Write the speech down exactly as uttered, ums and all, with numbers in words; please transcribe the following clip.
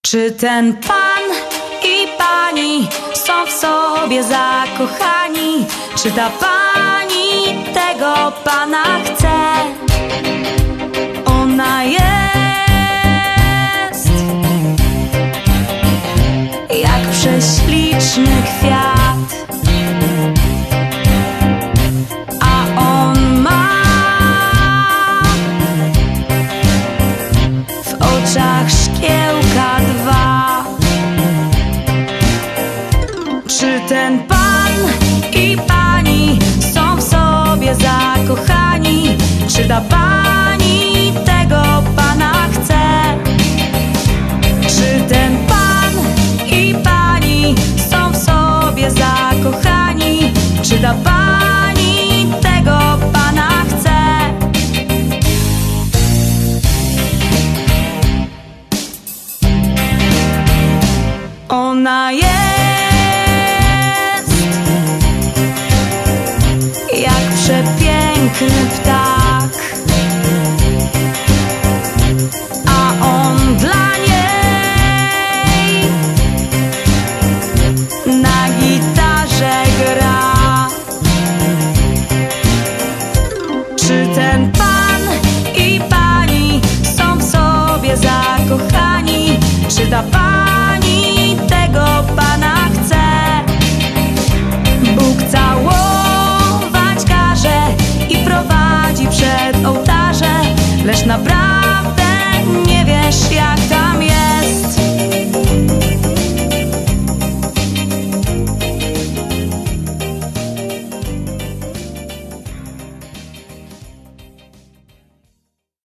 Czy ten pan i pani są w sobie zakochani? Czy ta pani tego pana chce? Ona jest jak prześliczny kwiat, a on ma w oczach szkiełka dwa. Czy ten pan i pani są w sobie zakochani? Czy ta pani tego pana chce? Czy ten pan i pani są w sobie zakochani? Czy ta pani tego pana chce? Ona jest jak przepiękny ptak, a on dla niej na gitarze gra. Czy ten pan i pani są w sobie zakochani? Czy ta pani tego pana chce? Bóg całować każe i prowadzi przed ołtarze, lecz naprawdę nie wiesz, jak ta